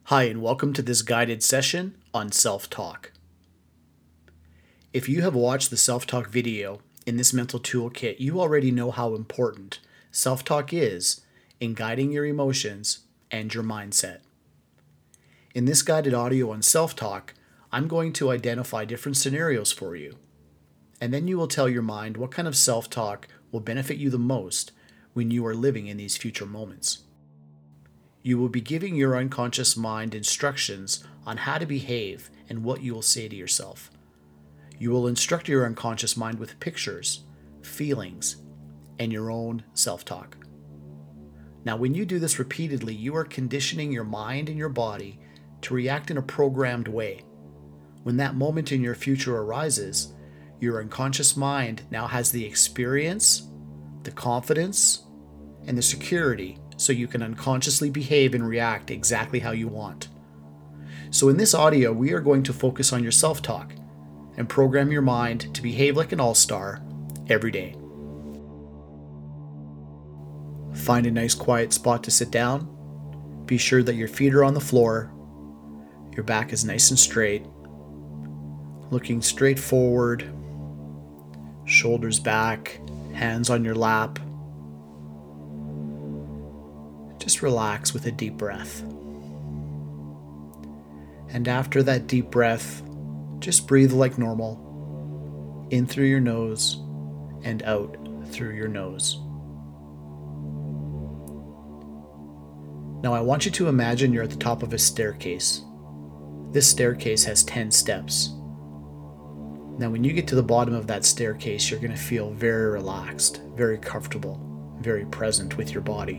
Hi, and welcome to this guided session on self-talk. If you have watched the self-talk video in this mental toolkit, you already know how important self-talk is in guiding your emotions and your mindset. In this guided audio on self-talk, I'm going to identify different scenarios for you, and then you will tell your mind what kind of self-talk will benefit you the most when you are living in these future moments. You will be giving your unconscious mind instructions on how to behave and what you will say to yourself. You will instruct your unconscious mind with pictures, feelings, and your own self-talk. Now, when you do this repeatedly, you are conditioning your mind and your body to react in a programmed way. When that moment in your future arises, your unconscious mind now has the experience, the confidence, and the security so you can unconsciously behave and react exactly how you want. So in this audio, we are going to focus on your self-talk and program your mind to behave like an all-star every day. Find a nice quiet spot to sit down. Be sure that your feet are on the floor, your back is nice and straight, looking straight forward, shoulders back, hands on your lap. Just relax with a deep breath. And after that deep breath, just breathe like normal, in through your nose and out through your nose. Now I want you to imagine you're at the top of a staircase. This staircase has 10 steps. Now when you get to the bottom of that staircase, you're going to feel very relaxed, very comfortable, very present with your body.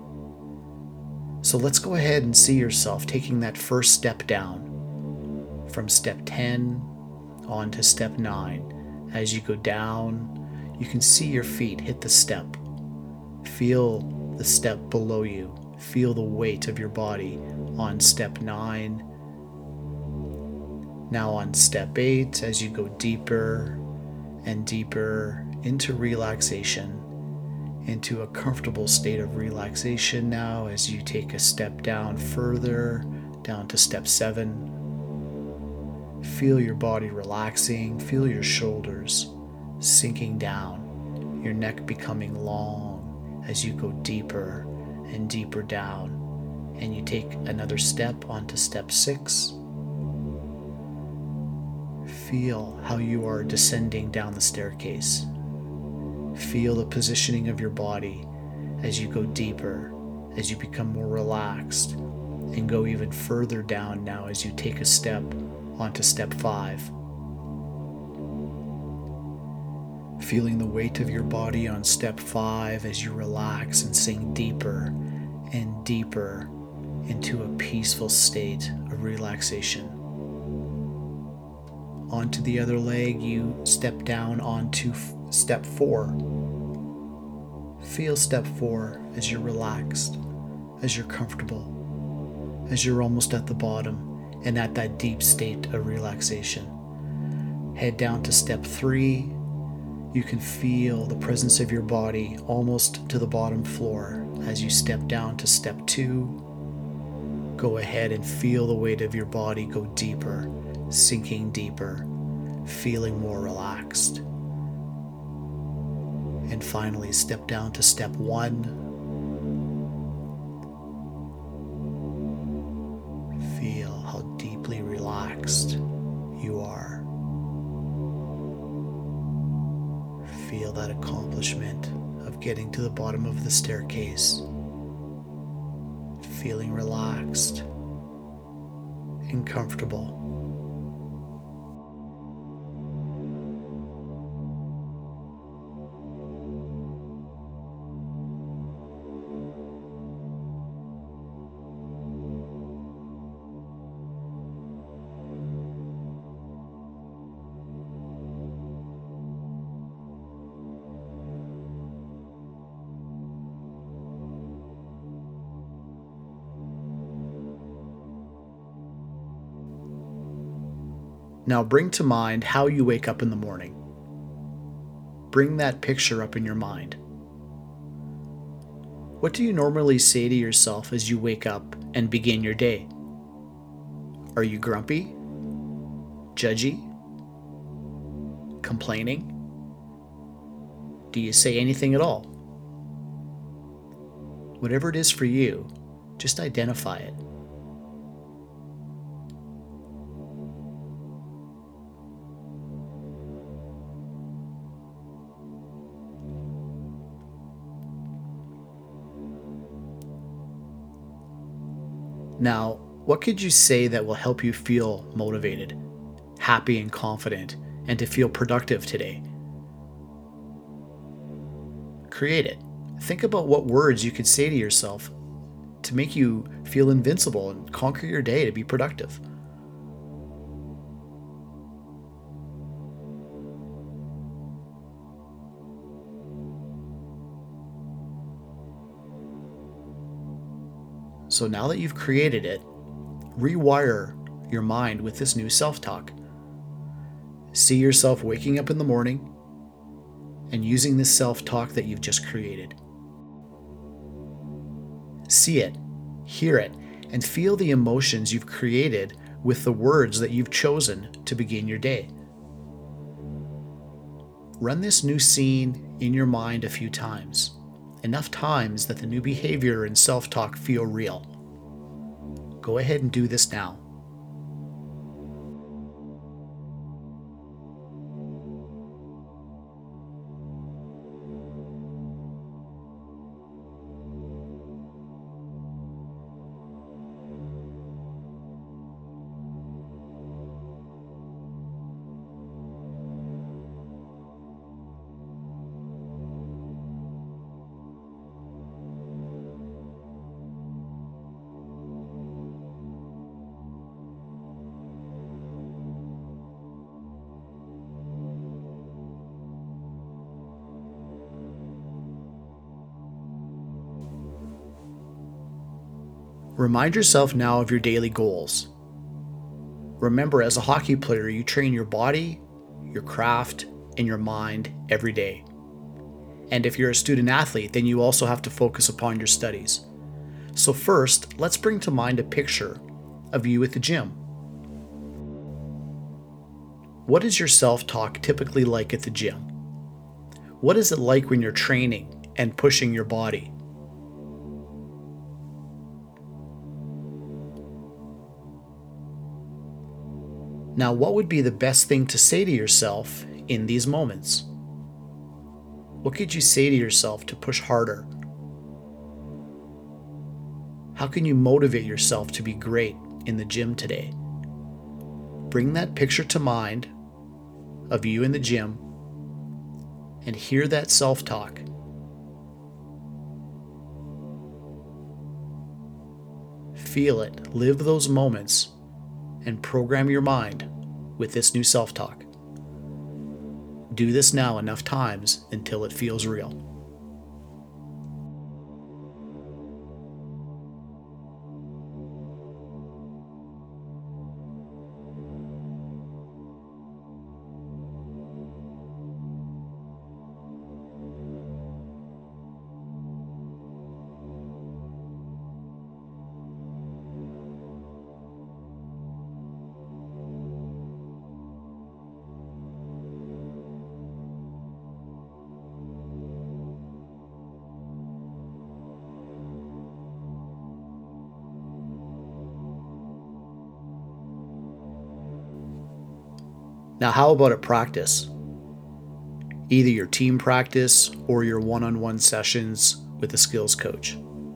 So let's go ahead and see yourself taking that first step down, from step 10 on to step 9. As you go down, you can see your feet hit the step. Feel the step below you. Feel the weight of your body on step 9. Now on step 8, as you go deeper and deeper into relaxation, into a comfortable state of relaxation now as you take a step down further, down to step 7. Feel your body relaxing, feel your shoulders sinking down, your neck becoming long as you go deeper and deeper down, and you take another step onto step 6. Feel how you are descending down the staircase. Feel the positioning of your body as you go deeper, as you become more relaxed, and go even further down now as you take a step onto step 5. Feeling the weight of your body on step 5 as you relax and sink deeper and deeper into a peaceful state of relaxation. Onto the other leg, you step down onto step 4. Feel step 4 as you're relaxed, as you're comfortable, as you're almost at the bottom and at that deep state of relaxation. Head down to step 3. You can feel the presence of your body almost to the bottom floor. As you step down to step 2, go ahead and feel the weight of your body go deeper, sinking deeper, feeling more relaxed. And finally, step down to step 1. Feel how deeply relaxed you are. Feel that accomplishment of getting to the bottom of the staircase. Feeling relaxed and comfortable. Now bring to mind how you wake up in the morning. Bring that picture up in your mind. What do you normally say to yourself as you wake up and begin your day? Are you grumpy? Judgy? Complaining? Do you say anything at all? Whatever it is for you, just identify it. Now, what could you say that will help you feel motivated, happy, and confident, and to feel productive today? Create it. Think about what words you could say to yourself to make you feel invincible and conquer your day to be productive. So now that you've created it, rewire your mind with this new self-talk. See yourself waking up in the morning and using this self-talk that you've just created. See it, hear it, and feel the emotions you've created with the words that you've chosen to begin your day. Run this new scene in your mind a few times, enough times that the new behavior and self-talk feel real. Go ahead and do this now. Remind yourself now of your daily goals. Remember, as a hockey player, you train your body, your craft, and your mind every day. And if you're a student athlete, then you also have to focus upon your studies. So first, let's bring to mind a picture of you at the gym. What is your self-talk typically like at the gym? What is it like when you're training and pushing your body? Now, what would be the best thing to say to yourself in these moments? What could you say to yourself to push harder? How can you motivate yourself to be great in the gym today? Bring that picture to mind of you in the gym and hear that self-talk. Feel it, live those moments, and program your mind with this new self-talk. Do this now enough times until it feels real. Now, how about at practice? Either your team practice or your one-on-one sessions with a skills coach.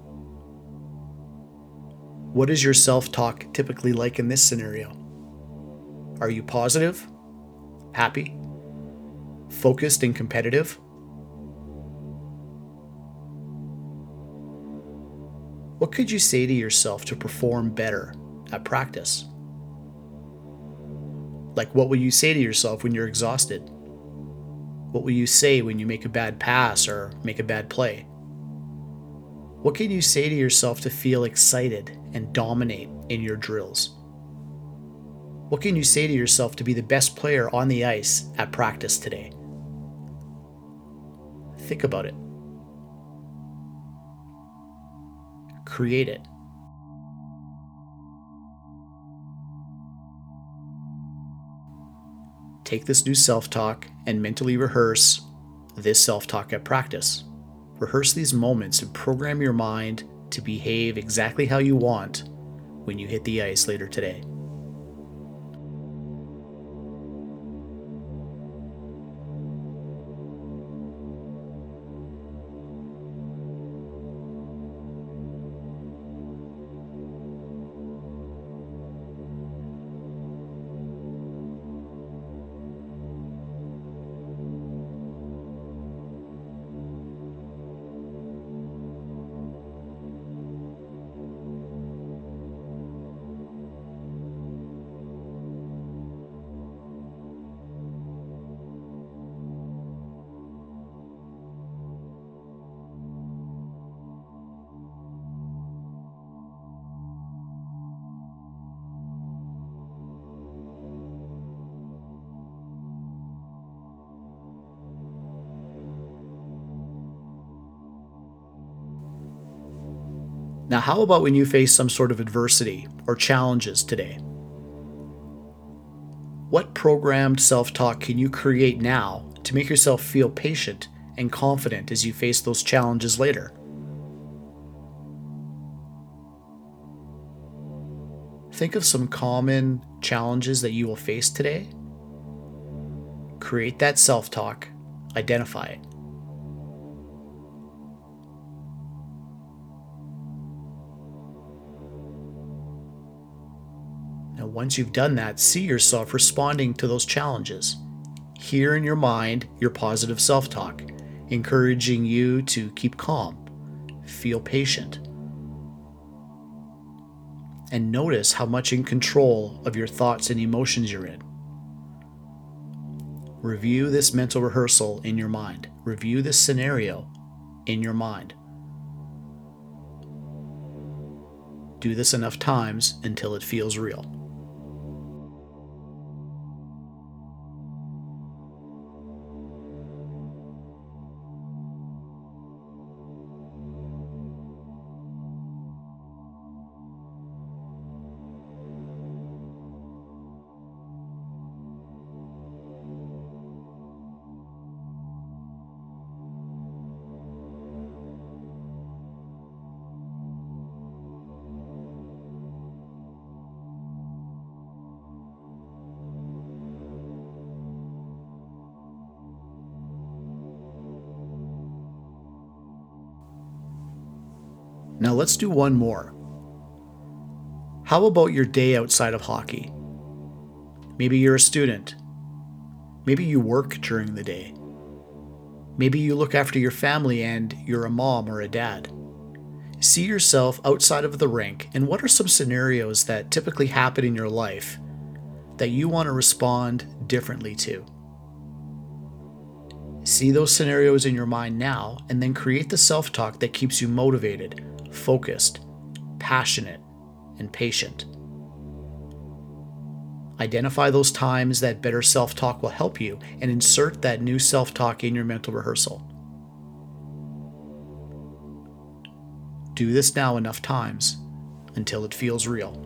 What is your self-talk typically like in this scenario? Are you positive, happy, focused, and competitive? What could you say to yourself to perform better at practice? Like, what will you say to yourself when you're exhausted? What will you say when you make a bad pass or make a bad play? What can you say to yourself to feel excited and dominate in your drills? What can you say to yourself to be the best player on the ice at practice today? Think about it. Create it. take this new self-talk and mentally rehearse this self-talk at practice. Rehearse these moments and program your mind to behave exactly how you want when you hit the ice later today. Now, how about when you face some sort of adversity or challenges today? What programmed self-talk can you create now to make yourself feel patient and confident as you face those challenges later? Think of some common challenges that you will face today. Create that self-talk, identify it. Now, once you've done that, see yourself responding to those challenges. Hear in your mind your positive self-talk, encouraging you to keep calm, feel patient, and notice how much in control of your thoughts and emotions you're in. Review this mental rehearsal in your mind. Review this scenario in your mind. Do this enough times until it feels real. Now let's do one more. How about your day outside of hockey? Maybe you're a student. Maybe you work during the day. Maybe you look after your family and you're a mom or a dad. See yourself outside of the rink, and what are some scenarios that typically happen in your life that you want to respond differently to? See those scenarios in your mind now, and then create the self-talk that keeps you motivated, focused, passionate, and patient. Identify those times that better self-talk will help you and insert that new self-talk in your mental rehearsal. Do this now enough times until it feels real.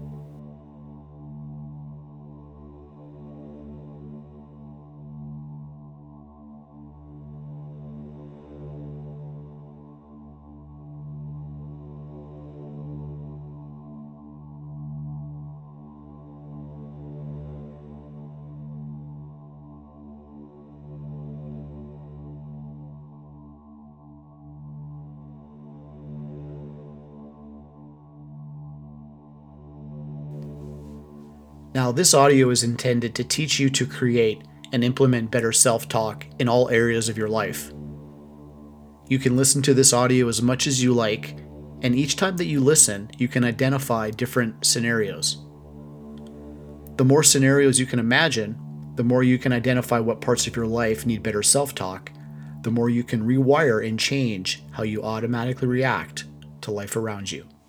Now, this audio is intended to teach you to create and implement better self-talk in all areas of your life. You can listen to this audio as much as you like, and each time that you listen, you can identify different scenarios. The more scenarios you can imagine, the more you can identify what parts of your life need better self-talk, the more you can rewire and change how you automatically react to life around you.